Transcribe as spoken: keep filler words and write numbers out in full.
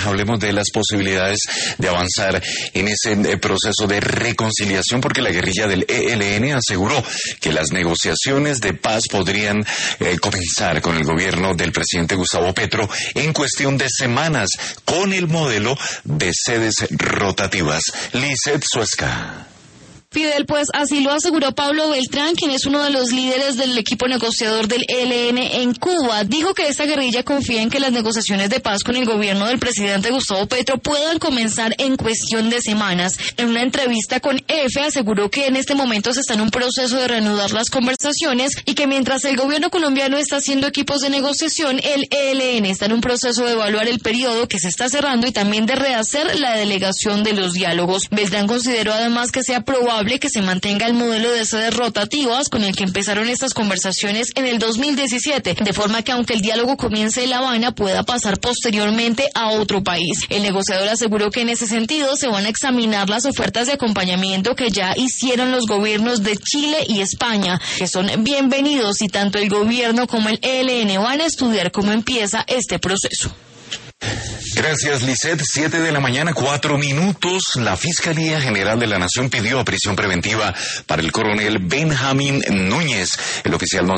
hablemos de las posibilidades de avanzar en ese eh, proceso de reconciliación, porque la guerrilla del E L N aseguró que las negociaciones de paz podrían eh, comenzar con el gobierno del presidente Gustavo Petro en cuestión de semanas, con el modelo de sedes rotativas. Lizeth Suesca. Fidel, pues así lo aseguró Pablo Beltrán, quien es uno de los líderes del equipo negociador del E L N en Cuba. Dijo que esta guerrilla confía en que las negociaciones de paz con el gobierno del presidente Gustavo Petro puedan comenzar en cuestión de semanas. En una entrevista con EFE aseguró que en este momento se está en un proceso de reanudar las conversaciones y que mientras el gobierno colombiano está haciendo equipos de negociación, el E L N está en un proceso de evaluar el periodo que se está cerrando y también de rehacer la delegación de los diálogos. Beltrán consideró además que sea probable que se mantenga el modelo de sedes rotativas con el que empezaron estas conversaciones en el dos mil diecisiete, de forma que aunque el diálogo comience en La Habana, pueda pasar posteriormente a otro país. El negociador aseguró que en ese sentido se van a examinar las ofertas de acompañamiento que ya hicieron los gobiernos de Chile y España, que son bienvenidos, y tanto el gobierno como el E L N van a estudiar cómo empieza este proceso. Gracias, Lizeth. Siete de la mañana, cuatro minutos. La Fiscalía General de la Nación pidió prisión preventiva para el coronel Benjamín Núñez. El oficial no